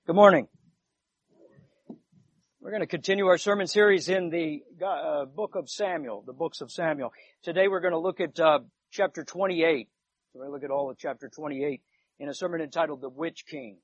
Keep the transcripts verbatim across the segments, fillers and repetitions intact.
Good morning. We're going to continue our sermon series in the uh, book of Samuel, the books of Samuel. Today we're going to look at uh, chapter twenty-eight. We're going to look at all of chapter twenty-eight in a sermon entitled The Witch King.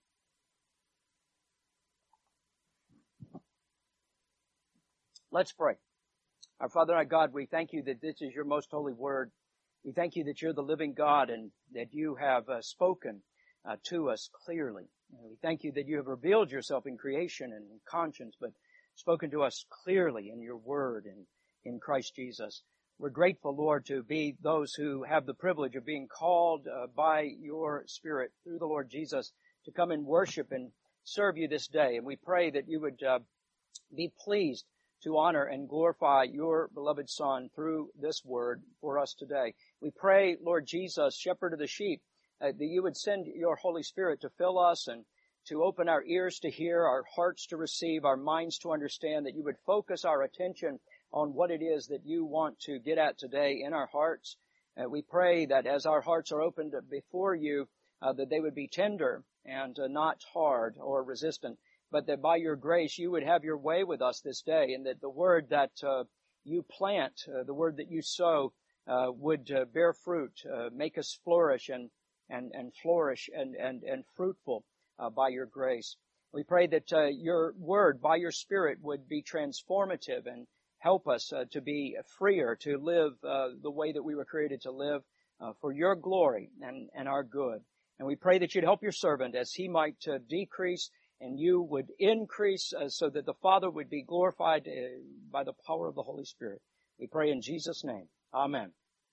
Let's pray. Our Father, our God, we thank you that this is your most holy word. We thank you that you're the living God and that you have uh, spoken uh, to us clearly. We thank you that you have revealed yourself in creation and in conscience, but spoken to us clearly in your word and in Christ Jesus. We're grateful, Lord, to be those who have the privilege of being called uh, by your Spirit through the Lord Jesus to come and worship and serve you this day. And we pray that you would uh, be pleased to honor and glorify your beloved Son through this word for us today. We pray, Lord Jesus, shepherd of the sheep, Uh, that you would send your Holy Spirit to fill us and to open our ears to hear, our hearts to receive, our minds to understand, that you would focus our attention on what it is that you want to get at today in our hearts. Uh, we pray that as our hearts are opened before you, uh, that they would be tender and uh, not hard or resistant, but that by your grace you would have your way with us this day, and that the word that uh, you plant, uh, the word that you sow, uh, would uh, bear fruit, uh, make us flourish and and, and flourish and, and, and fruitful uh, by your grace. We pray that uh, your word, by your Spirit, would be transformative and help us uh, to be freer, to live uh, the way that we were created to live uh, for your glory and, and our good. And we pray that you'd help your servant as he might uh, decrease and you would increase uh, so that the Father would be glorified uh, by the power of the Holy Spirit. We pray in Jesus' name. Amen.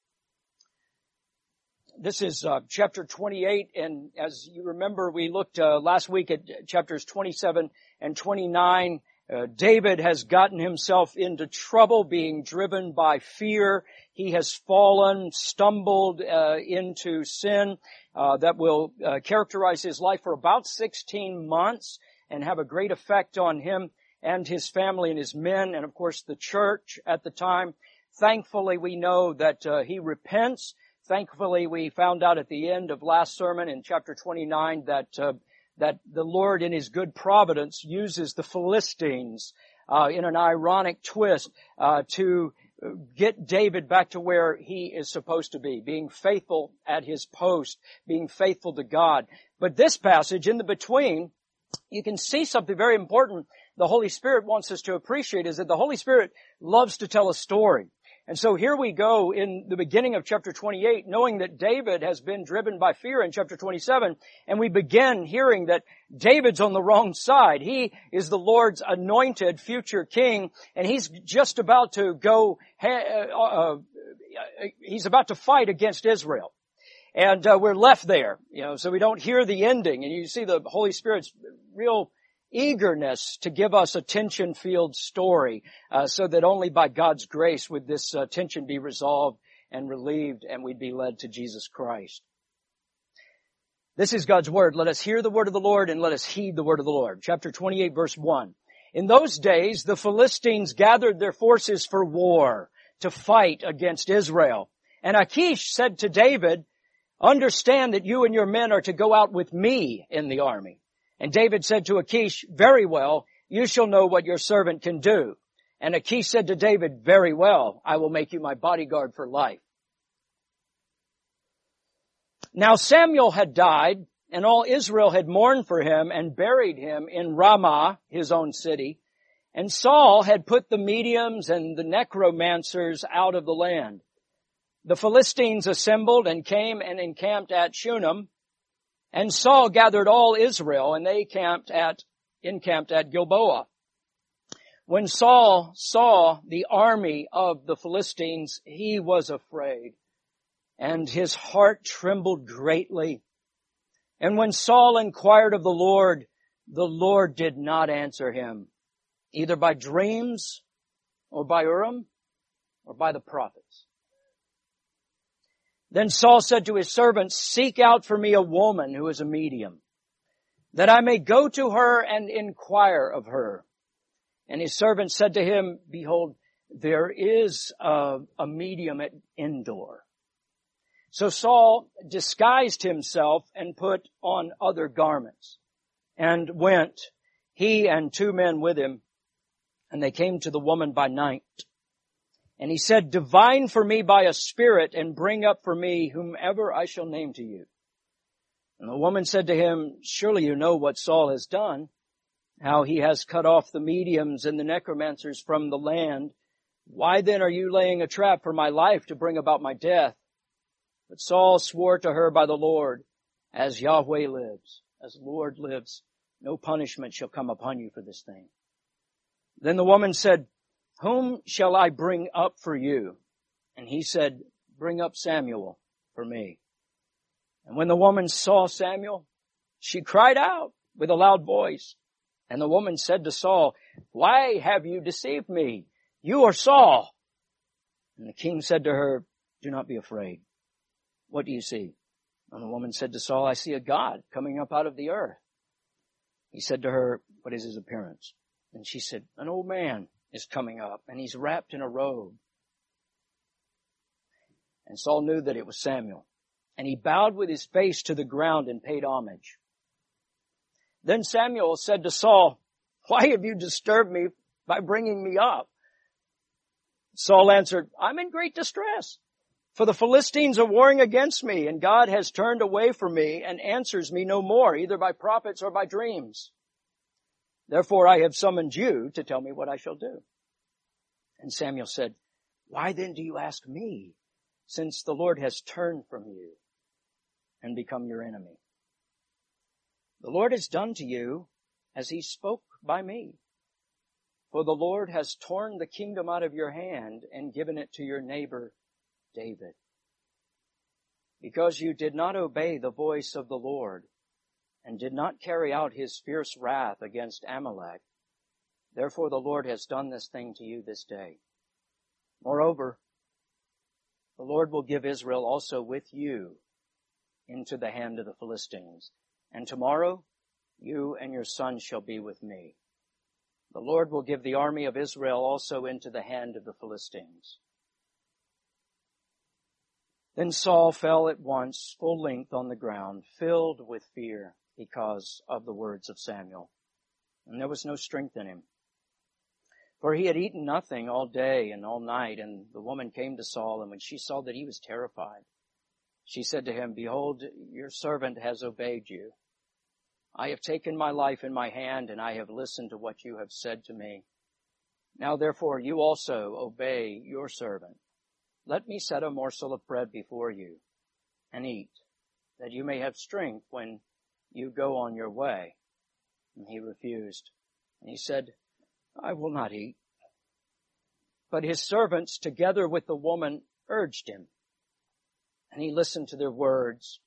This is uh, chapter twenty-eight, and as you remember, we looked uh, last week at chapters twenty-seven and twenty-nine. Uh, David has gotten himself into trouble, being driven by fear. He has fallen, stumbled uh, into sin uh, that will uh, characterize his life for about sixteen months and have a great effect on him and his family and his men, and of course the church at the time. Thankfully, we know that uh, he repents. Thankfully, we found out at the end of last sermon in chapter twenty-nine that uh, that the Lord in his good providence uses the Philistines uh, in an ironic twist uh, to get David back to where he is supposed to be, being faithful at his post, being faithful to God. But this passage, in the between, you can see something very important the Holy Spirit wants us to appreciate, is that the Holy Spirit loves to tell a story. And so here we go in the beginning of chapter twenty-eight, knowing that David has been driven by fear in chapter twenty-seven, and we begin hearing that David's on the wrong side. He is the Lord's anointed future king, and he's just about to go, uh, uh, he's about to fight against Israel. And uh, we're left there, you know, so we don't hear the ending, and you see the Holy Spirit's real eagerness to give us a tension-filled story uh, so that only by God's grace would this uh, tension be resolved and relieved and we'd be led to Jesus Christ. This is God's word. Let us hear the word of the Lord and let us heed the word of the Lord. Chapter twenty-eight, verse one. In those days, the Philistines gathered their forces for war to fight against Israel. And Achish said to David, "Understand that you and your men are to go out with me in the army." And David said to Achish, "Very well, you shall know what your servant can do." And Achish said to David, "Very well, I will make you my bodyguard for life." Now Samuel had died, and all Israel had mourned for him and buried him in Ramah, his own city. And Saul had put the mediums and the necromancers out of the land. The Philistines assembled and came and encamped at Shunem. And Saul gathered all Israel, and they camped at, encamped at Gilboa. When Saul saw the army of the Philistines, he was afraid, and his heart trembled greatly. And when Saul inquired of the Lord, the Lord did not answer him, either by dreams, or by Urim, or by the prophets. Then Saul said to his servants, "Seek out for me a woman who is a medium, that I may go to her and inquire of her." And his servants said to him, "Behold, there is a, a medium at Endor." So Saul disguised himself and put on other garments. and went, he and two men with him, and they came to the woman by night. And he said, divine for me by a spirit, and bring up for me whomever I shall name to you. And the woman said to him, surely you know what Saul has done, how he has cut off the mediums and the necromancers from the land. Why then are you laying a trap for my life to bring about my death? But Saul swore to her by the Lord, as Yahweh lives, as the Lord lives, no punishment shall come upon you for this thing. Then the woman said, whom shall I bring up for you? And he said, bring up Samuel for me. And when the woman saw Samuel, she cried out with a loud voice. And the woman said to Saul, why have you deceived me? You are Saul. And the king said to her, do not be afraid. What do you see? And the woman said to Saul, I see a God coming up out of the earth. He said to her, what is his appearance? And she said, an old man is coming up, and he's wrapped in a robe. And Saul knew that it was Samuel. And he bowed with his face to the ground and paid homage. Then Samuel said to Saul, why have you disturbed me by bringing me up? Saul answered, I'm in great distress, for the Philistines are warring against me, and God has turned away from me and answers me no more, either by prophets or by dreams. Therefore I have summoned you to tell me what I shall do. And Samuel said, why then do you ask me, since the Lord has turned from you and become your enemy? The Lord has done to you as he spoke by me. For the Lord has torn the kingdom out of your hand and given it to your neighbor David. Because you did not obey the voice of the Lord and did not carry out his fierce wrath against Amalek, therefore the Lord has done this thing to you this day. Moreover, the Lord will give Israel also with you into the hand of the Philistines. And tomorrow you and your sons shall be with me. The Lord will give the army of Israel also into the hand of the Philistines. Then Saul fell at once full length on the ground, filled with fear because of the words of Samuel. And there was no strength in him. For he had eaten nothing all day and all night. And the woman came to Saul, and when she saw that he was terrified, she said to him, behold, your servant has obeyed you. I have taken my life in my hand, and I have listened to what you have said to me. Now therefore you also obey your servant. Let me set a morsel of bread before you, and eat, that you may have strength when you go on your way. And he refused. And he said, I will not eat. But his servants, together with the woman, urged him, and he listened to their words.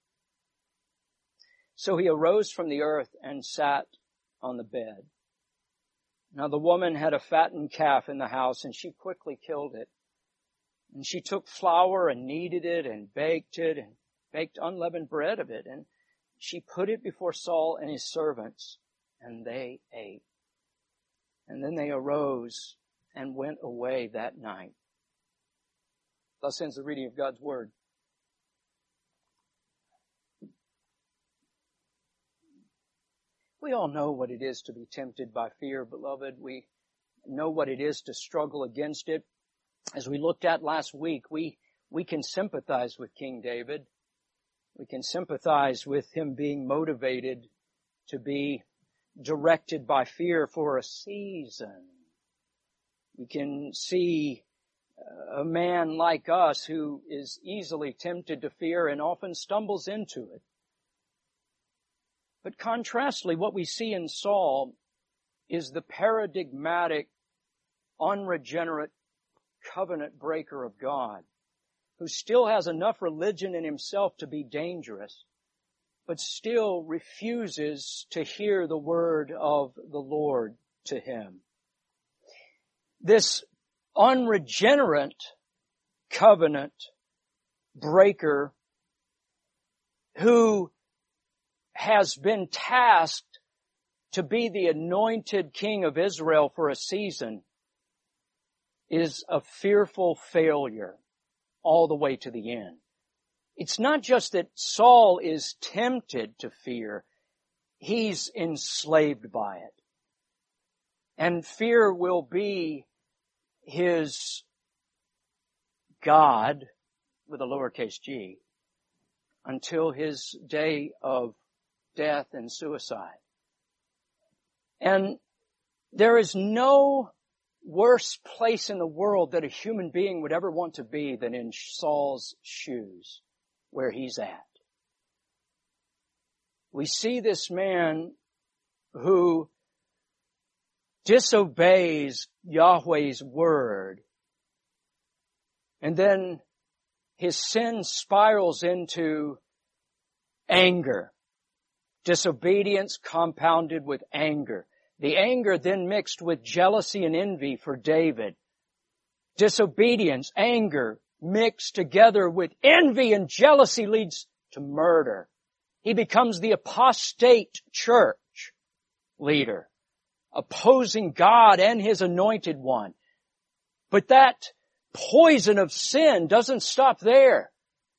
So he arose from the earth and sat on the bed. Now the woman had a fattened calf in the house, and she quickly killed it. And she took flour and kneaded it and baked it and baked unleavened bread of it. And she put it before Saul and his servants, and they ate. And then they arose and went away that night. Thus ends the reading of God's word. We all know what it is to be tempted by fear, beloved. We know what it is to struggle against it. As we looked at last week, we, we can sympathize with King David. We can sympathize with him being motivated to be directed by fear for a season. We can see a man like us who is easily tempted to fear and often stumbles into it. But contrastly, what we see in Saul is the paradigmatic, unregenerate covenant breaker of God, who still has enough religion in himself to be dangerous, but still refuses to hear the word of the Lord to him. This unregenerate covenant breaker who has been tasked to be the anointed king of Israel for a season is a fearful failure all the way to the end. It's not just that Saul is tempted to fear. he's enslaved by it. And fear will be his God, with a lowercase g, until his day of death and suicide. And there is no worse place in the world that a human being would ever want to be than in Saul's shoes, where he's at. We see this man who disobeys Yahweh's word, and then his sin spirals into anger. Disobedience compounded with anger. The anger then mixed with jealousy and envy for David. Disobedience, anger, mixed together with envy and jealousy leads to murder. He becomes the apostate church leader, opposing God and His anointed one. But that poison of sin doesn't stop there.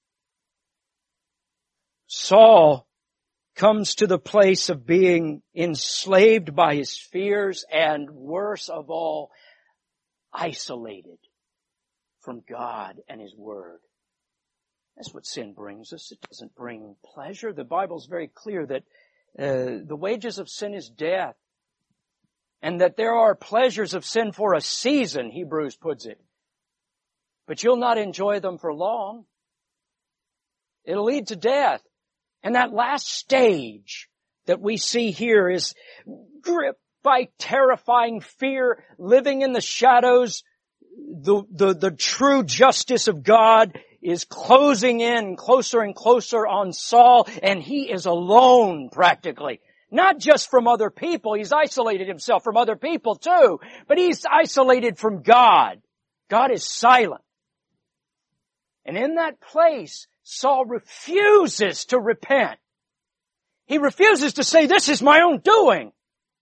Saul comes to the place of being enslaved by his fears and, worse of all, isolated from God and His Word. That's what sin brings us. It doesn't bring pleasure. The Bible's very clear that uh, the wages of sin is death, and that there are pleasures of sin for a season, Hebrews puts it. But you'll not enjoy them for long. It'll lead to death. And that last stage that we see here is gripped by terrifying fear, living in the shadows. The, the, the true justice of God is closing in closer and closer on Saul, and he is alone practically. Not just from other people. He's isolated himself from other people too, but he's isolated from God. God is silent. And in that place, Saul refuses to repent. He refuses to say, this is my own doing.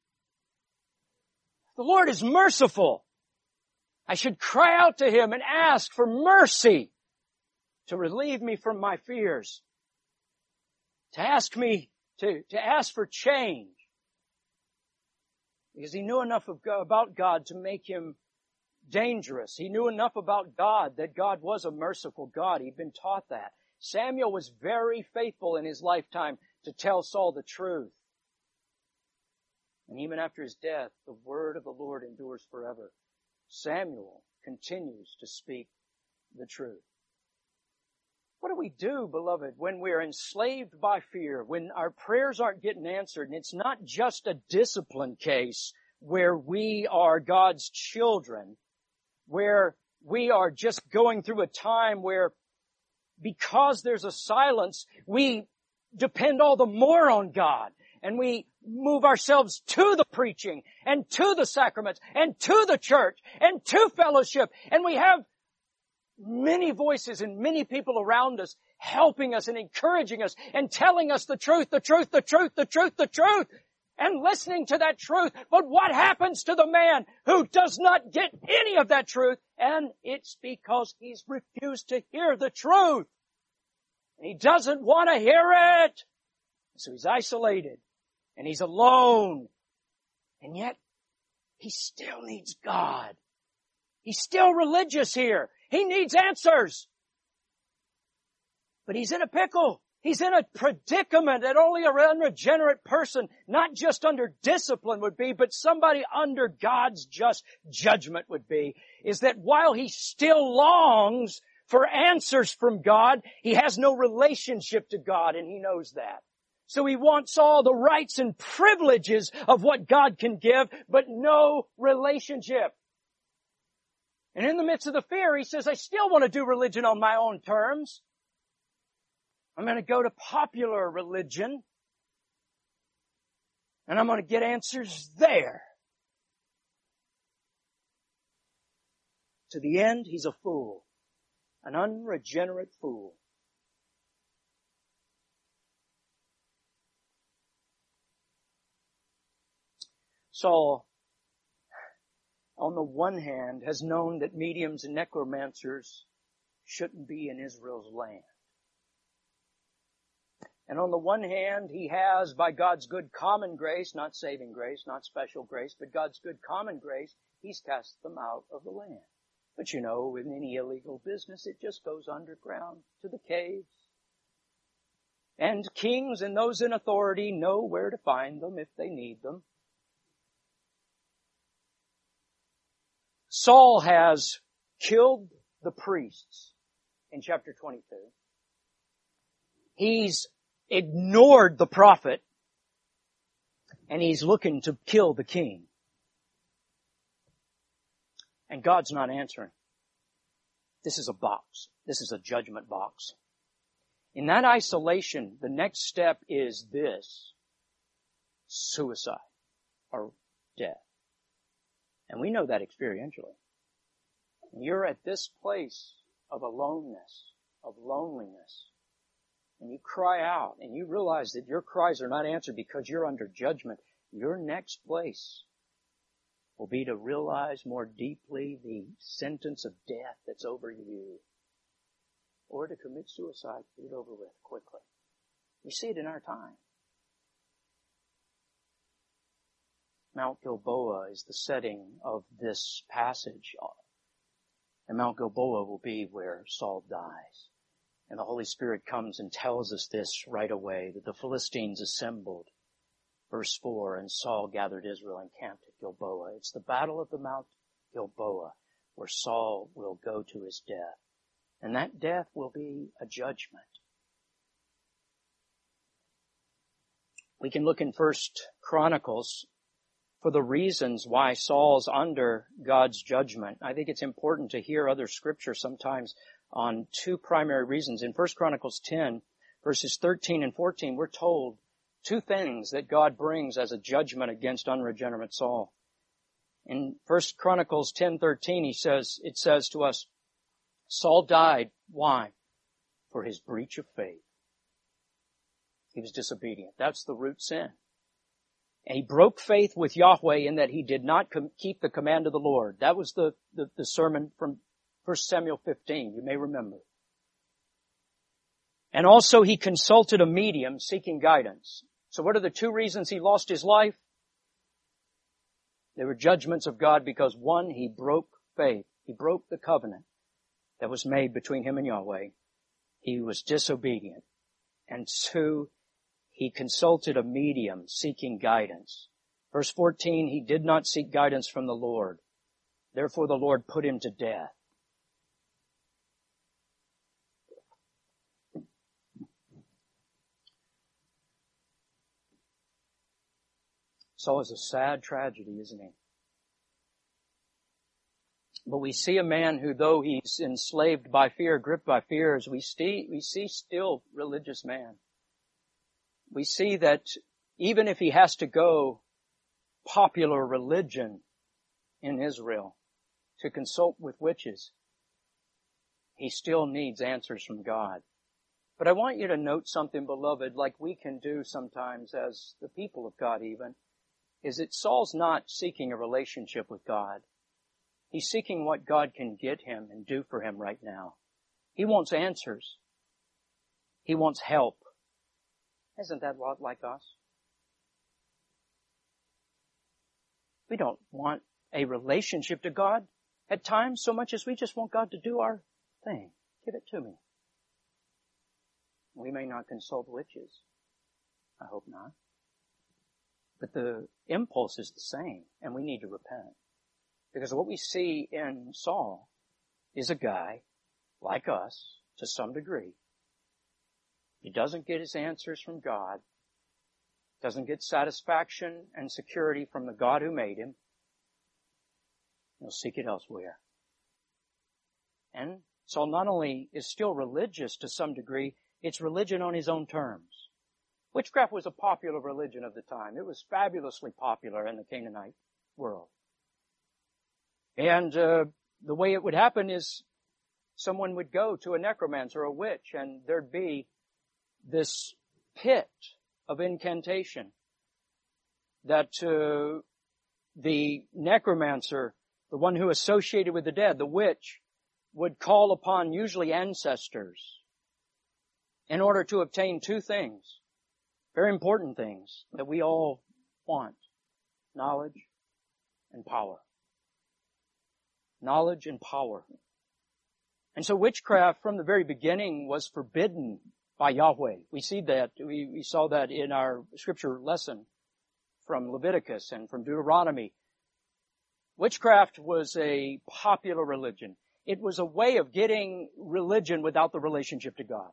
The Lord is merciful. I should cry out to Him and ask for mercy to relieve me from my fears. To ask me, to, to ask for change. Because he knew enough of, about God to make him dangerous. He knew enough about God that God was a merciful God. He'd been taught that. Samuel was very faithful in his lifetime to tell Saul the truth. And even after his death, the word of the Lord endures forever. Samuel continues to speak the truth. What do we do, beloved, when we're enslaved by fear, when our prayers aren't getting answered, and it's not just a discipline case where we are God's children, where we are just going through a time where because there's a silence, we depend all the more on God. And we move ourselves to the preaching and to the sacraments and to the church and to fellowship. And we have many voices and many people around us helping us and encouraging us and telling us the truth, the truth, the truth, the truth, the truth. And listening to that truth. But what happens to the man who does not get any of that truth? And it's because he's refused to hear the truth. And he doesn't want to hear it. So he's isolated. And he's alone. And yet, he still needs God. He's still religious here. He needs answers. But he's in a pickle. He's in a predicament that only an unregenerate person, not just under discipline would be, but somebody under God's just judgment would be, is that while he still longs for answers from God, he has no relationship to God, and he knows that. So he wants all the rights and privileges of what God can give, but no relationship. And in the midst of the fear, he says, I still want to do religion on my own terms. I'm going to go to popular religion, and I'm going to get answers there. To the end, he's a fool, an unregenerate fool. Saul, on the one hand, has known that mediums and necromancers shouldn't be in Israel's land. And on the one hand, he has, by God's good common grace, not saving grace, not special grace, but God's good common grace, he's cast them out of the land. But you know, with any illegal business, it just goes underground to the caves. And kings and those in authority know where to find them if they need them. Saul has killed the priests in chapter twenty-two. He's ignored the prophet, and he's looking to kill the king. And God's not answering. This is a box. This is a judgment box. In that isolation, the next step is this: suicide or death. And we know that experientially. You're at this place of aloneness, of loneliness, and you cry out and you realize that your cries are not answered because you're under judgment. Your next place will be to realize more deeply the sentence of death that's over you, or to commit suicide, get it over with quickly. We see it in our time. Mount Gilboa is the setting of this passage. And Mount Gilboa will be where Saul dies. And the Holy Spirit comes and tells us this right away, that the Philistines assembled. Verse four, and Saul gathered Israel and camped at Gilboa. It's the battle of the Mount Gilboa where Saul will go to his death. And that death will be a judgment. We can look in First Chronicles for the reasons why Saul's under God's judgment. I think it's important to hear other scripture sometimes on two primary reasons. In First Chronicles ten, verses thirteen and fourteen, we're told two things that God brings as a judgment against unregenerate Saul. In First Chronicles ten thirteen, he says, it says to us, Saul died. Why? For his breach of faith. He was disobedient. That's the root sin. And he broke faith with Yahweh in that he did not com- keep the command of the Lord. That was the, the, the sermon from First Samuel fifteen, you may remember. And also he consulted a medium seeking guidance. So what are the two reasons he lost his life? They were judgments of God because, one, he broke faith. He broke the covenant that was made between him and Yahweh. He was disobedient. And two, he consulted a medium seeking guidance. Verse fourteen, he did not seek guidance from the Lord. Therefore the Lord put him to death. Saul is a sad tragedy, isn't he? But we see a man who, though he's enslaved by fear, gripped by fears, we see, we see still religious man. We see that even if he has to go popular religion in Israel to consult with witches, he still needs answers from God. But I want you to note something, beloved, like we can do sometimes as the people of God even, is that Saul's not seeking a relationship with God. He's seeking what God can get him and do for him right now. He wants answers. He wants help. Isn't that a lot like us? We don't want a relationship to God at times so much as we just want God to do our thing. Give it to me. We may not consult witches. I hope not. But the impulse is the same, and we need to repent. Because what we see in Saul is a guy like us to some degree. He doesn't get his answers from God, doesn't get satisfaction and security from the God who made him. He'll seek it elsewhere. And Saul not only is still religious to some degree, it's religion on his own terms. Witchcraft was a popular religion of the time. It was fabulously popular in the Canaanite world. And uh, the way it would happen is someone would go to a necromancer or a witch, and there'd be this pit of incantation that uh, the necromancer, the one who associated with the dead, the witch, would call upon usually ancestors in order to obtain two things, very important things that we all want: knowledge and power. Knowledge and power. And so witchcraft from the very beginning was forbidden by Yahweh. We see that, we, we saw that in our scripture lesson from Leviticus and from Deuteronomy. Witchcraft was a popular religion. It was a way of getting religion without the relationship to God.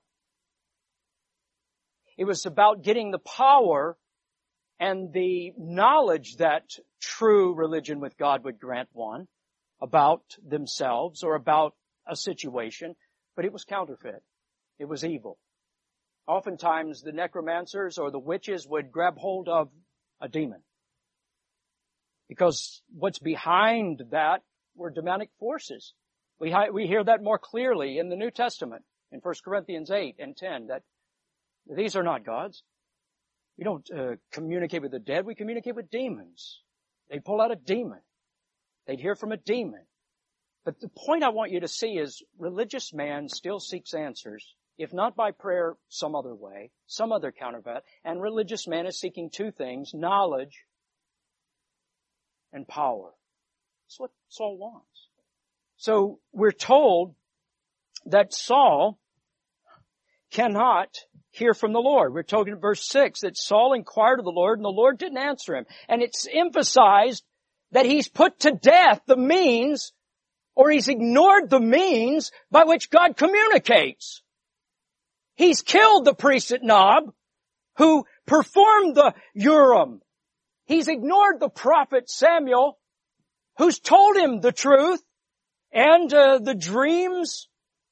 It was about getting the power and the knowledge that true religion with God would grant one about themselves or about a situation, but it was counterfeit. It was evil. Oftentimes the necromancers or the witches would grab hold of a demon, because what's behind that were demonic forces. We, we hear that more clearly in the New Testament, in First Corinthians eight and ten, that these are not gods. We don't uh, communicate with the dead, we communicate with demons. They'd pull out a demon. They'd hear from a demon. But the point I want you to see is religious man still seeks answers, if not by prayer, some other way, some other counterfeit. And religious man is seeking two things: knowledge and power. That's what Saul wants. So we're told that Saul cannot hear from the Lord. We're told in verse six that Saul inquired of the Lord and the Lord didn't answer him. And it's emphasized that he's put to death the means, or he's ignored the means by which God communicates. He's killed the priest at Nob who performed the Urim. He's ignored the prophet Samuel who's told him the truth and uh, the dreams.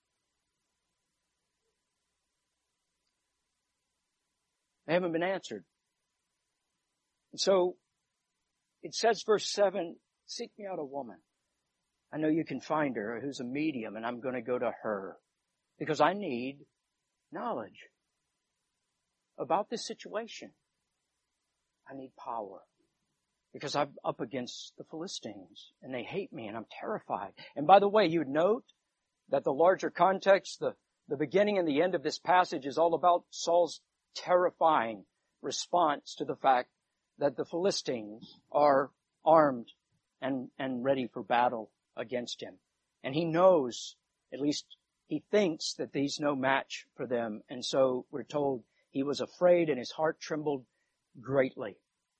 They haven't been answered. And so it says, verse seven, seek me out a woman. I know you can find her who's a medium, and I'm going to go to her because I need knowledge about this situation. I need power because I'm up against the Philistines and they hate me and I'm terrified. And by the way, you'd note that the larger context, the, the beginning and the end of this passage is all about Saul's terrifying response to the fact that the Philistines are armed and, and ready for battle against him. And he knows, at least he thinks, that he's no match for them. And so we're told he was afraid and his heart trembled greatly.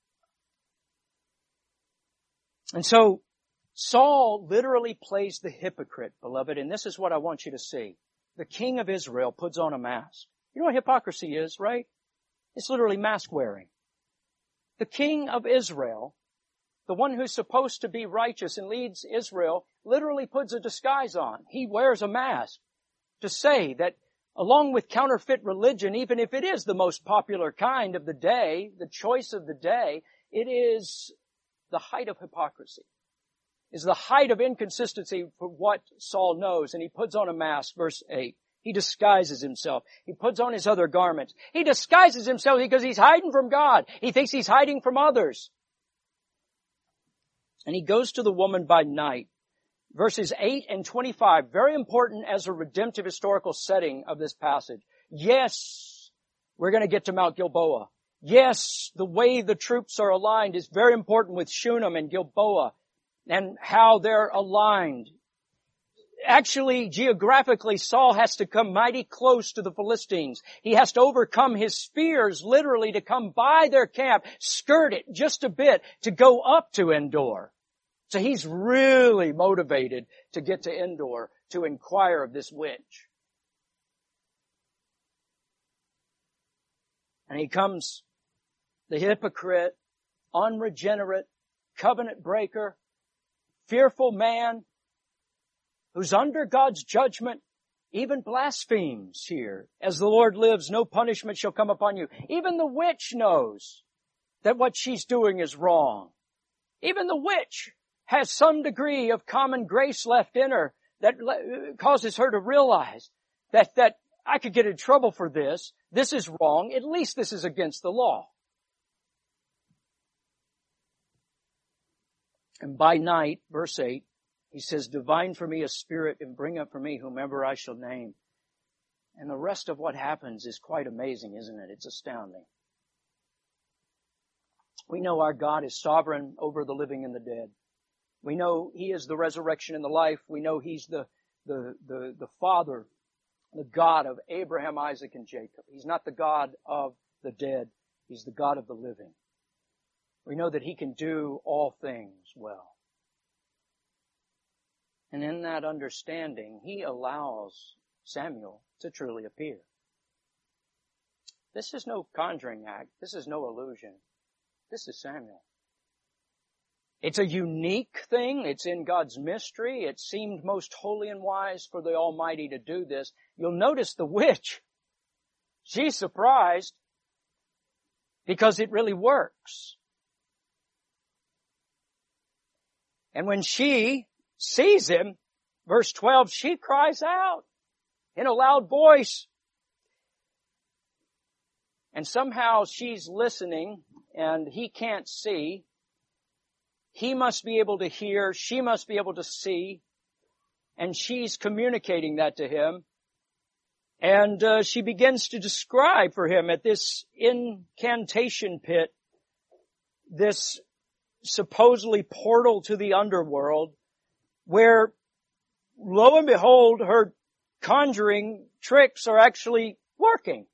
And so Saul literally plays the hypocrite, beloved, and this is what I want you to see. The king of Israel puts on a mask. You know what hypocrisy is, right? It's literally mask wearing. The king of Israel, the one who's supposed to be righteous and leads Israel, literally puts a disguise on. He wears a mask to say that along with counterfeit religion, even if it is the most popular kind of the day, the choice of the day, it is the height of hypocrisy, is the height of inconsistency for what Saul knows. And he puts on a mask, verse eight. He disguises himself. He puts on his other garments. He disguises himself because he's hiding from God. He thinks he's hiding from others. And he goes to the woman by night. Verses eight and twenty-five, very important as a redemptive historical setting of this passage. Yes, we're going to get to Mount Gilboa. Yes, the way the troops are aligned is very important with Shunem and Gilboa and how they're aligned. Actually, geographically, Saul has to come mighty close to the Philistines. He has to overcome his fears, literally, to come by their camp, skirt it just a bit, to go up to Endor. So he's really motivated to get to Endor to inquire of this witch. And he comes, the hypocrite, unregenerate, covenant breaker, fearful man, who's under God's judgment, even blasphemes here. As the Lord lives, no punishment shall come upon you. Even the witch knows that what she's doing is wrong. Even the witch has some degree of common grace left in her that causes her to realize that, that I could get in trouble for this. This is wrong. At least this is against the law. And by night, verse eight, he says, divine for me a spirit and bring up for me whomever I shall name. And the rest of what happens is quite amazing, isn't it? It's astounding. We know our God is sovereign over the living and the dead. We know He is the resurrection and the life. We know He's the, the, the, the Father, the God of Abraham, Isaac, and Jacob. He's not the God of the dead. He's the God of the living. We know that He can do all things well. And in that understanding, He allows Samuel to truly appear. This is no conjuring act. This is no illusion. This is Samuel. It's a unique thing. It's in God's mystery. It seemed most holy and wise for the Almighty to do this. You'll notice the witch. She's surprised because it really works. And when she sees him, verse twelve, she cries out in a loud voice. And somehow she's listening and he can't see. He must be able to hear. She must be able to see. And she's communicating that to him. And uh, she begins to describe for him at this incantation pit, this supposedly portal to the underworld, where, lo and behold, her conjuring tricks are actually working.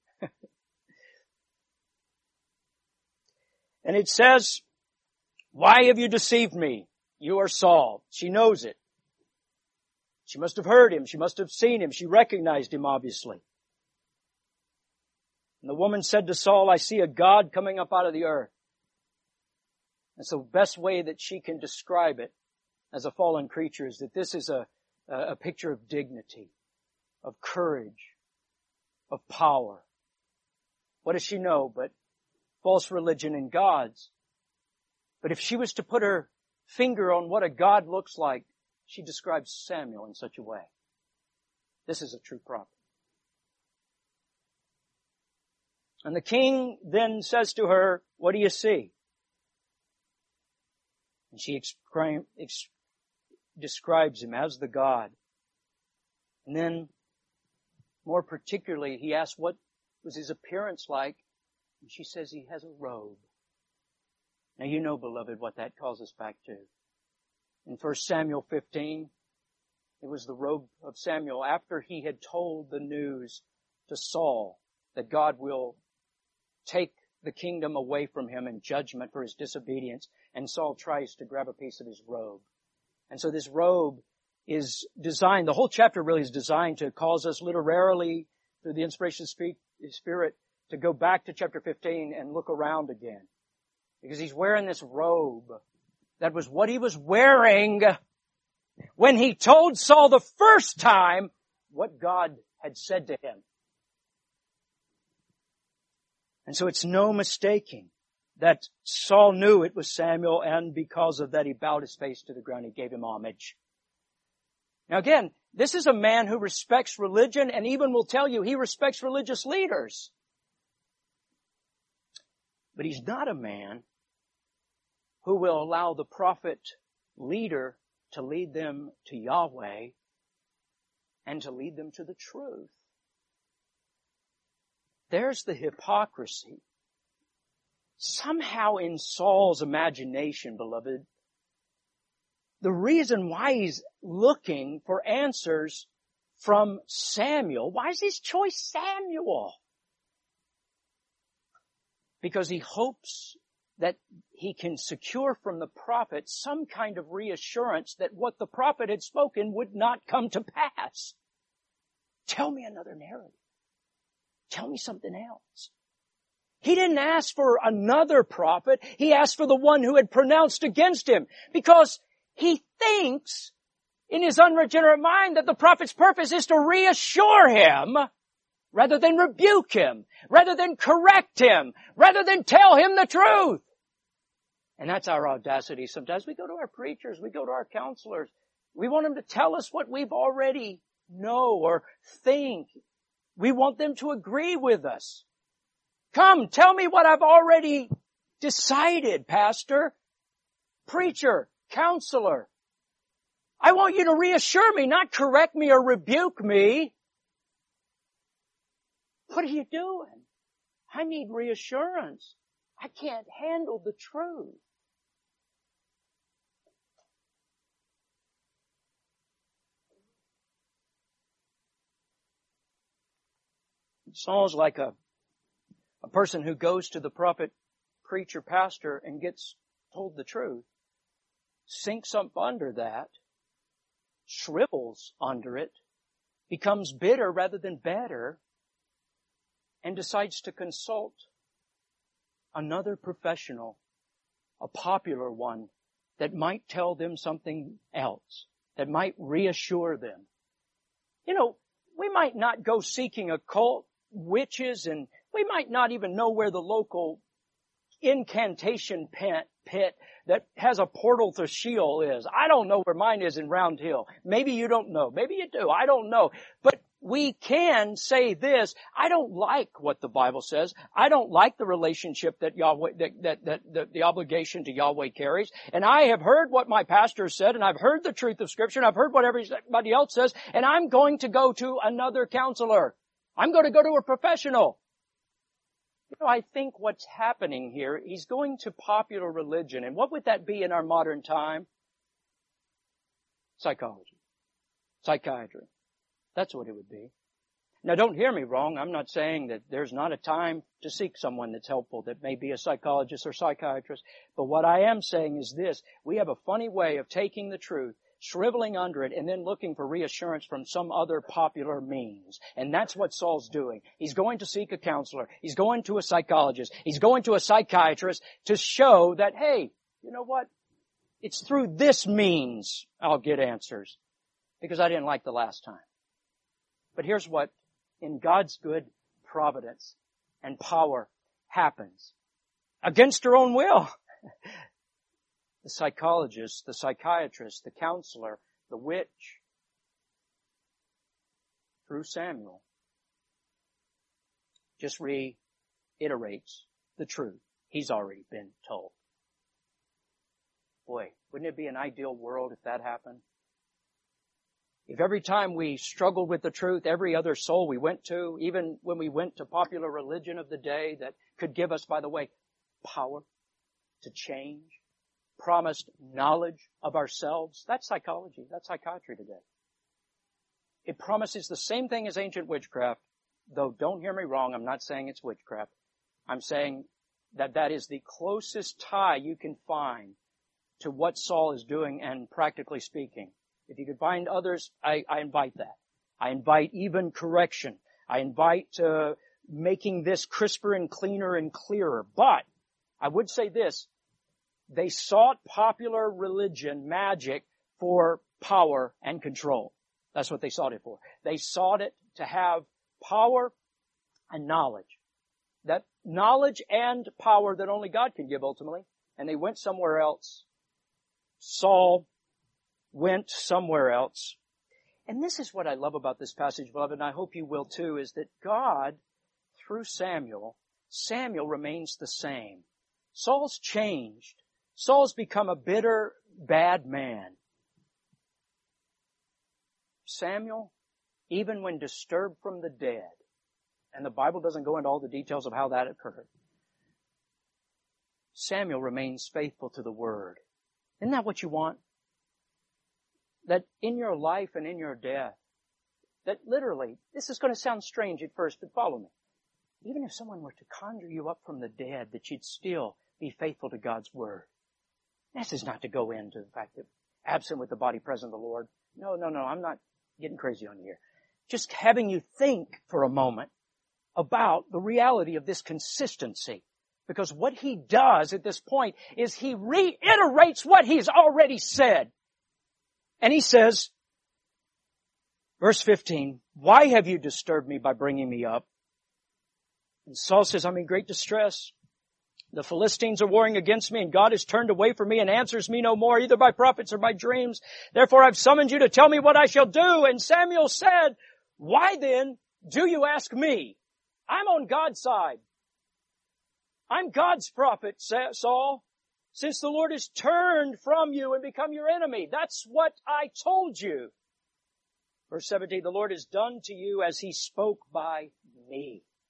And it says, "Why have you deceived me? You are Saul." She knows it. She must have heard him. She must have seen him. She recognized him, obviously. And the woman said to Saul, "I see a God coming up out of the earth." And so the best way that she can describe it as a fallen creature is that this is a, a picture of dignity, of courage, of power. What does she know but false religion and gods? But if she was to put her finger on what a God looks like, she describes Samuel in such a way. This is a true prophet. And the king then says to her, "What do you see?" And she exclaim, ex, describes him as the God. And then, more particularly, he asks what was his appearance like. And she says he has a robe. Now you know, beloved, what that calls us back to. In First Samuel fifteen, it was the robe of Samuel after he had told the news to Saul that God will take the kingdom away from him in judgment for his disobedience, and Saul tries to grab a piece of his robe. And so this robe is designed, the whole chapter really is designed to cause us literarily, through the inspiration of the Spirit, to go back to chapter fifteen and look around again. Because he's wearing this robe that was what he was wearing when he told Saul the first time what God had said to him. And so it's no mistaking that Saul knew it was Samuel, and because of that he bowed his face to the ground. He gave him homage. Now again, this is a man who respects religion, and even will tell you he respects religious leaders. But he's not a man who will allow the prophet leader to lead them to Yahweh and to lead them to the truth. There's the hypocrisy. Somehow in Saul's imagination, beloved, the reason why he's looking for answers from Samuel, why is his choice Samuel? Because he hopes that he can secure from the prophet some kind of reassurance that what the prophet had spoken would not come to pass. Tell me another narrative. Tell me something else. He didn't ask for another prophet. He asked for the one who had pronounced against him, because he thinks in his unregenerate mind that the prophet's purpose is to reassure him rather than rebuke him, rather than correct him, rather than tell him the truth. And that's our audacity. Sometimes we go to our preachers, we go to our counselors. We want them to tell us what we've already know or think. We want them to agree with us. Come, tell me what I've already decided, pastor, preacher, counselor. I want you to reassure me, not correct me or rebuke me. What are you doing? I need reassurance. I can't handle the truth. Saul's like a, a person who goes to the prophet, preacher, pastor, and gets told the truth, sinks up under that, shrivels under it, becomes bitter rather than better, and decides to consult another professional, a popular one, that might tell them something else, that might reassure them. You know, we might not go seeking occult witches, and we might not even know where the local incantation pit, pit that has a portal to Sheol is. I don't know where mine is in Round Hill. Maybe you don't know. Maybe you do. I don't know. But we can say this: I don't like what the Bible says. I don't like the relationship that Yahweh, that, that, that, that the obligation to Yahweh carries. And I have heard what my pastor said, and I've heard the truth of Scripture, and I've heard what everybody else says, and I'm going to go to another counselor. I'm going to go to a professional. You know, I think what's happening here, he's going to popular religion. And what would that be in our modern time? Psychology. Psychiatry. That's what it would be. Now, don't hear me wrong. I'm not saying that there's not a time to seek someone that's helpful, that may be a psychologist or psychiatrist. But what I am saying is this: we have a funny way of taking the truth, shriveling under it, and then looking for reassurance from some other popular means. And that's what Saul's doing. He's going to seek a counselor. He's going to a psychologist. He's going to a psychiatrist to show that, hey, you know what? It's through this means I'll get answers, because I didn't like the last time. But here's what, in God's good providence and power, happens. Against her own will. The psychologist, the psychiatrist, the counselor, the witch, through Samuel, just reiterates the truth he's already been told. Boy, wouldn't it be an ideal world if that happened? If every time we struggled with the truth, every other soul we went to, even when we went to popular religion of the day that could give us, by the way, power to change, promised knowledge of ourselves. That's psychology. That's psychiatry today. It promises the same thing as ancient witchcraft, though don't hear me wrong, I'm not saying it's witchcraft. I'm saying that that is the closest tie you can find to what Saul is doing, and practically speaking. If you could find others, I, I invite that. I invite even correction. I invite uh, making this crisper and cleaner and clearer. But I would say this: they sought popular religion, magic, for power and control. That's what they sought it for. They sought it to have power and knowledge. That knowledge and power that only God can give ultimately. And they went somewhere else. Saul went somewhere else. And this is what I love about this passage, beloved, and I hope you will too, is that God, through Samuel, Samuel remains the same. Saul's changed. Saul's become a bitter, bad man. Samuel, even when disturbed from the dead, and the Bible doesn't go into all the details of how that occurred, Samuel remains faithful to the Word. Isn't that what you want? That in your life and in your death, that literally, this is going to sound strange at first, but follow me. Even if someone were to conjure you up from the dead, that you'd still be faithful to God's Word. This is not to go into the fact that absent with the body, present the Lord. No, no, no, I'm not getting crazy on you here. Just having you think for a moment about the reality of this consistency. Because what he does at this point is he reiterates what he's already said. And he says, verse fifteen, "Why have you disturbed me by bringing me up?" And Saul says, "I'm in great distress. The Philistines are warring against me, and God has turned away from me and answers me no more, either by prophets or by dreams. Therefore I've summoned you to tell me what I shall do." And Samuel said, "Why then do you ask me? I'm on God's side. I'm God's prophet, Saul, since the Lord has turned from you and become your enemy. That's what I told you." Verse seventeen, "The Lord has done to you as he spoke by me."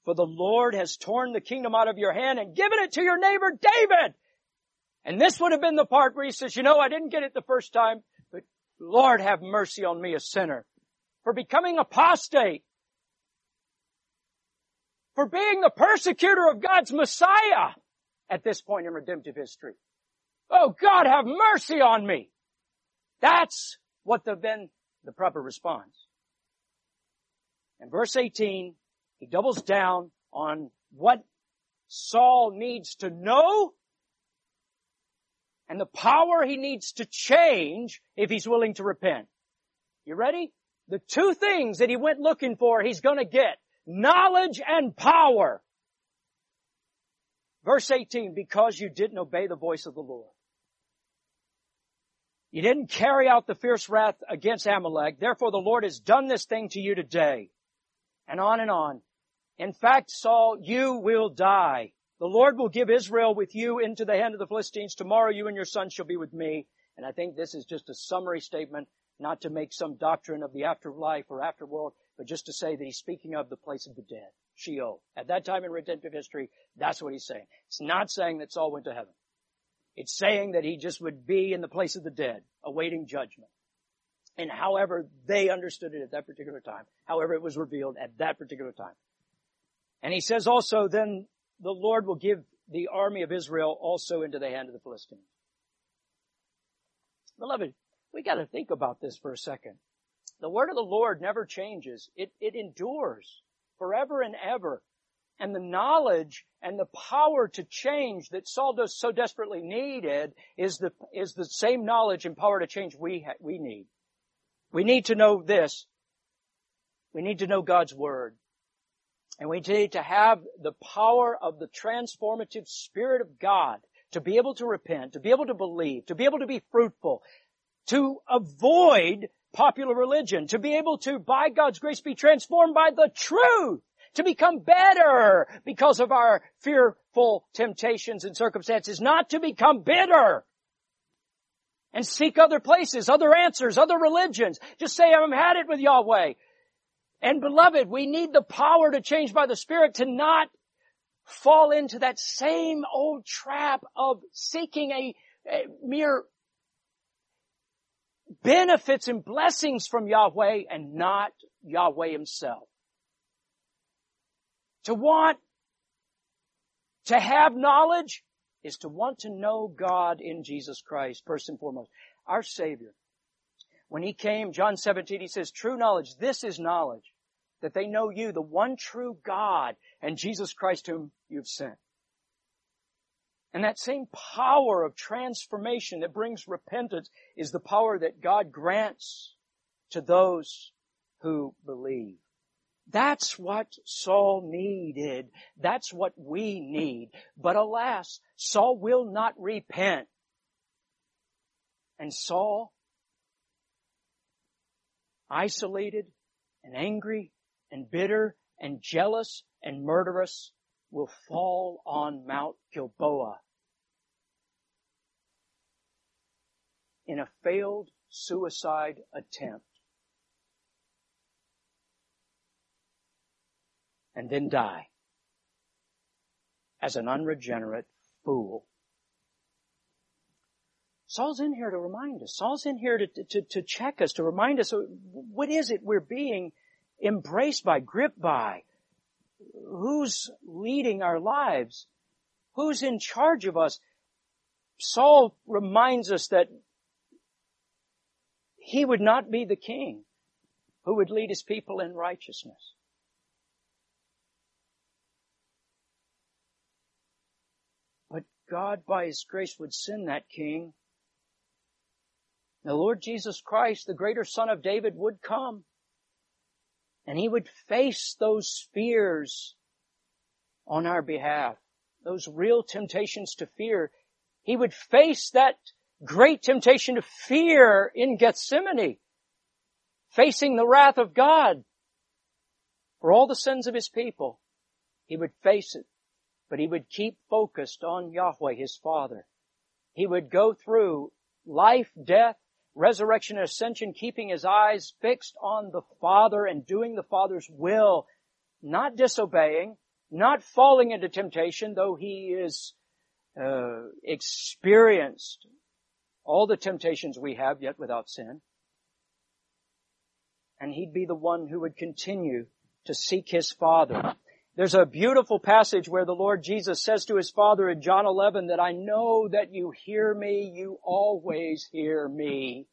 For the Lord has torn the kingdom out of your hand and given it to your neighbor David. And this would have been the part where he says, you know, I didn't get it the first time, but Lord, have mercy on me, a sinner, for becoming apostate, for being the persecutor of God's Messiah at this point in redemptive history. Oh, God, have mercy on me. That's what the, then the proper response. In verse eighteen, he doubles down on what Saul needs to know and the power he needs to change if he's willing to repent. You ready? The two things that he went looking for, he's going to get. Knowledge and power. Verse eighteen, because you didn't obey the voice of the Lord. You didn't carry out the fierce wrath against Amalek. Therefore the Lord has done this thing to you today. And on and on. In fact, Saul, you will die. The Lord will give Israel with you into the hand of the Philistines. Tomorrow you and your son shall be with me. And I think this is just a summary statement, not to make some doctrine of the afterlife or afterworld, but just to say that he's speaking of the place of the dead, Sheol. At that time in redemptive history, that's what he's saying. It's not saying that Saul went to heaven. It's saying that he just would be in the place of the dead, awaiting judgment. And however they understood it at that particular time, however it was revealed at that particular time. And he says also, then the Lord will give the army of Israel also into the hand of the Philistines. Beloved, we got to think about this for a second. The word of the Lord never changes. It, it endures forever and ever. And the knowledge and the power to change that Saul does so desperately needed is the, is the same knowledge and power to change we, ha- we need. We need to know this. We need to know God's Word. And we need to have the power of the transformative Spirit of God to be able to repent, to be able to believe, to be able to be fruitful, to avoid popular religion, to be able to, by God's grace, be transformed by the truth, to become better because of our fearful temptations and circumstances, not to become bitter and seek other places, other answers, other religions. Just say, I've had it with Yahweh. And beloved, we need the power to change by the Spirit to not fall into that same old trap of seeking a, a mere benefits and blessings from Yahweh and not Yahweh himself. To want to have knowledge is to want to know God in Jesus Christ, first and foremost. Our Savior, when He came, John seventeen, He says, true knowledge, this is knowledge, that they know you, the one true God, and Jesus Christ whom you've sent. And that same power of transformation that brings repentance is the power that God grants to those who believe. That's what Saul needed. That's what we need. But alas, Saul will not repent. And Saul, isolated and angry and bitter and jealous and murderous, will fall on Mount Gilboa in a failed suicide attempt. And then die as an unregenerate fool. Saul's in here to remind us. Saul's in here to, to, to check us, to remind us, what is it we're being embraced by, gripped by? Who's leading our lives? Who's in charge of us? Saul reminds us that he would not be the king who would lead his people in righteousness. But God, by His grace, would send that king. The Lord Jesus Christ, the greater Son of David, would come. And He would face those fears on our behalf, those real temptations to fear. He would face that great temptation to fear in Gethsemane, facing the wrath of God for all the sins of His people. He would face it. But He would keep focused on Yahweh, His Father. He would go through life, death, resurrection, and ascension, keeping His eyes fixed on the Father and doing the Father's will, not disobeying, not falling into temptation, though he is uh, experienced all the temptations we have, yet without sin. And he'd be the one who would continue to seek his Father. There's a beautiful passage where the Lord Jesus says to his Father in John eleven that I know that you hear me, you always hear me.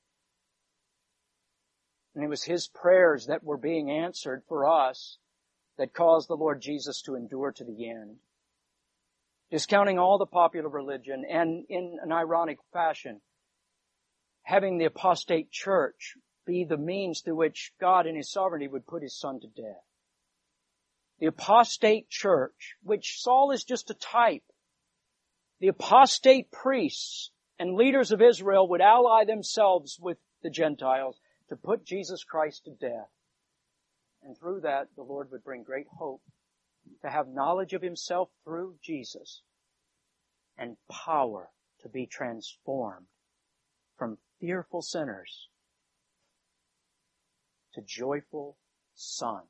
And it was his prayers that were being answered for us that caused the Lord Jesus to endure to the end. Discounting all the popular religion and in an ironic fashion, having the apostate church be the means through which God in his sovereignty would put his Son to death. The apostate church, which Saul is just a type, the apostate priests and leaders of Israel would ally themselves with the Gentiles to put Jesus Christ to death. And through that, the Lord would bring great hope to have knowledge of himself through Jesus and power to be transformed from fearful sinners to joyful sons.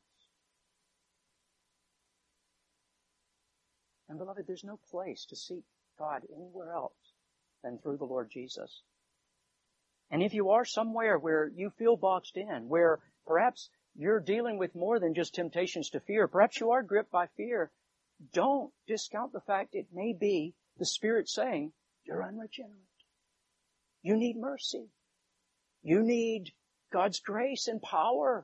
And beloved, there's no place to seek God anywhere else than through the Lord Jesus. And if you are somewhere where you feel boxed in, where perhaps you're dealing with more than just temptations to fear, perhaps you are gripped by fear, don't discount the fact it may be the Spirit saying, you're unregenerate. You need mercy. You need God's grace and power.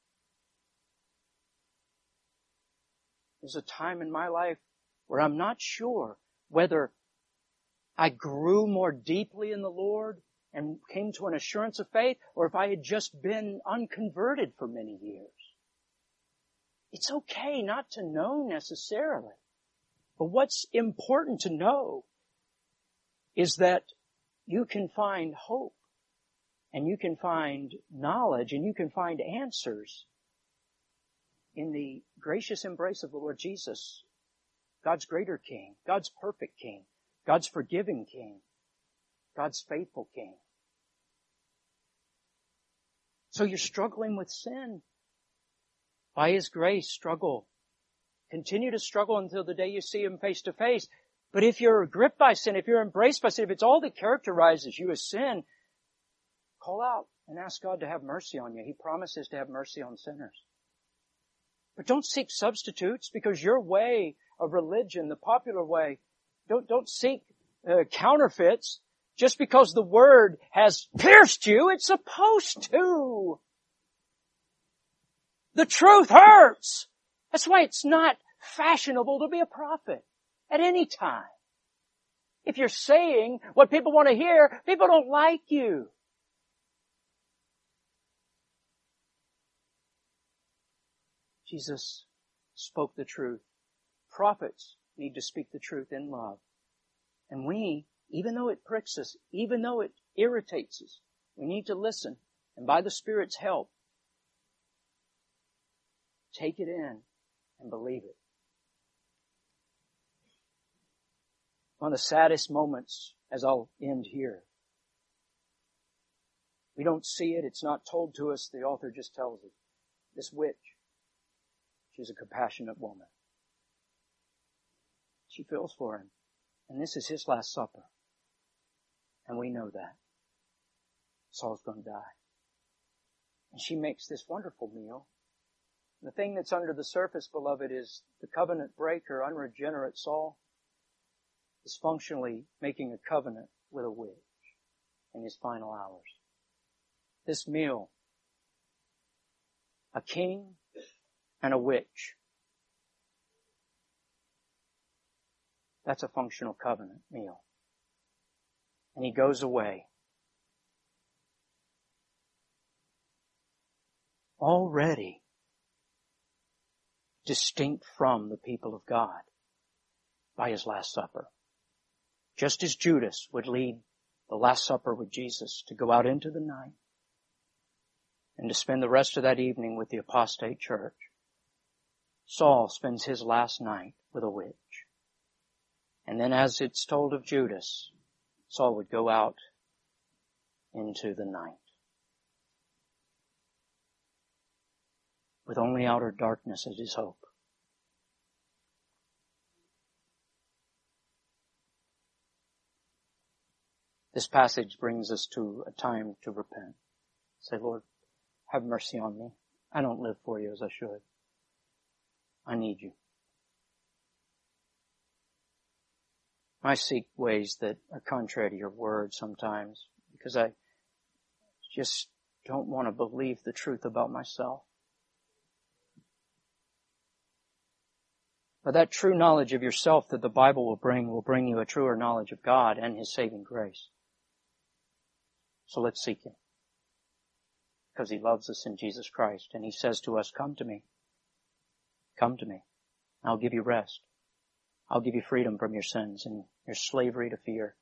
There's a time in my life where I'm not sure whether I grew more deeply in the Lord and came to an assurance of faith, or if I had just been unconverted for many years. It's okay not to know necessarily. But what's important to know is that you can find hope, and you can find knowledge, and you can find answers in the gracious embrace of the Lord Jesus, God's greater King, God's perfect King, God's forgiving King, God's faithful King. So you're struggling with sin. By His grace, struggle. Continue to struggle until the day you see Him face to face. But if you're gripped by sin, if you're embraced by sin, if it's all that characterizes you as sin, call out and ask God to have mercy on you. He promises to have mercy on sinners. But don't seek substitutes, because your way of religion, the popular way, don't, don't seek uh, counterfeits. Just because the Word has pierced you, it's supposed to. The truth hurts. That's why it's not fashionable to be a prophet at any time. If you're saying what people want to hear, people don't like you. Jesus spoke the truth. Prophets need to speak the truth in love. And we, even though it pricks us, even though it irritates us, we need to listen. And by the Spirit's help, take it in and believe it. One of the saddest moments, as I'll end here. We don't see it. It's not told to us. The author just tells it. This witch, she's a compassionate woman. She feels for him. And this is his last supper. And we know that. Saul's going to die. And she makes this wonderful meal. The thing that's under the surface, beloved, is the covenant breaker, unregenerate Saul, is functionally making a covenant with a witch in his final hours. This meal, a king and a witch, that's a functional covenant meal. And he goes away. Already distinct from the people of God by his Last Supper. Just as Judas would lead the Last Supper with Jesus to go out into the night and to spend the rest of that evening with the apostate church, Saul spends his last night with a witch. And then, as it's told of Judas, Saul would go out into the night with only outer darkness as his hope. This passage brings us to a time to repent. Say, Lord, have mercy on me. I don't live for you as I should. I need you. I seek ways that are contrary to your word sometimes because I just don't want to believe the truth about myself. But that true knowledge of yourself that the Bible will bring will bring you a truer knowledge of God and His saving grace. So let's seek Him. Because He loves us in Jesus Christ. And He says to us, come to me. Come to me. I'll give you rest. I'll give you freedom from your sins and your slavery to fear.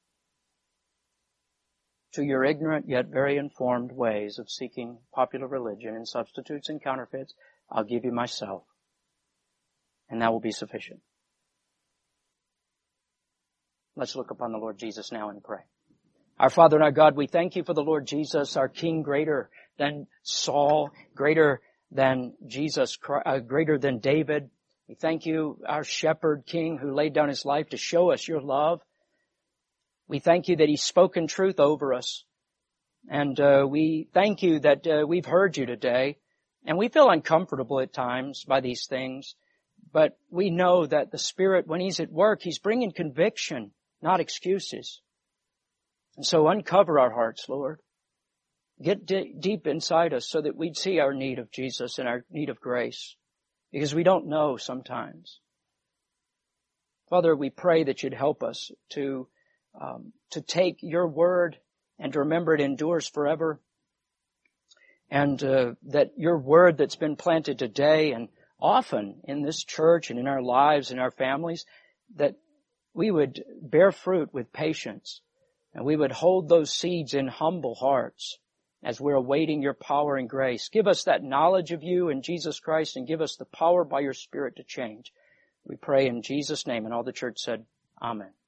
To your ignorant yet very informed ways of seeking popular religion and substitutes and counterfeits, I'll give you myself. And that will be sufficient. Let's look upon the Lord Jesus now and pray. Our Father and our God, we thank you for the Lord Jesus, our King, greater than Saul, greater than Jesus, uh, greater than David. We thank you, our Shepherd King, who laid down His life to show us your love. We thank you that He's spoken truth over us. And uh, we thank you that uh, we've heard you today. And we feel uncomfortable at times by these things. But we know that the Spirit, when He's at work, He's bringing conviction, not excuses. And so uncover our hearts, Lord. Get d- deep inside us so that we'd see our need of Jesus and our need of grace. Because we don't know sometimes. Father, we pray that you'd help us to, um, to take your word and to remember it endures forever. And, uh, that your word that's been planted today and often in this church and in our lives and our families, that we would bear fruit with patience and we would hold those seeds in humble hearts as we're awaiting your power and grace. Give us that knowledge of you in Jesus Christ and give us the power by your Spirit to change. We pray in Jesus' name. And all the church said, Amen.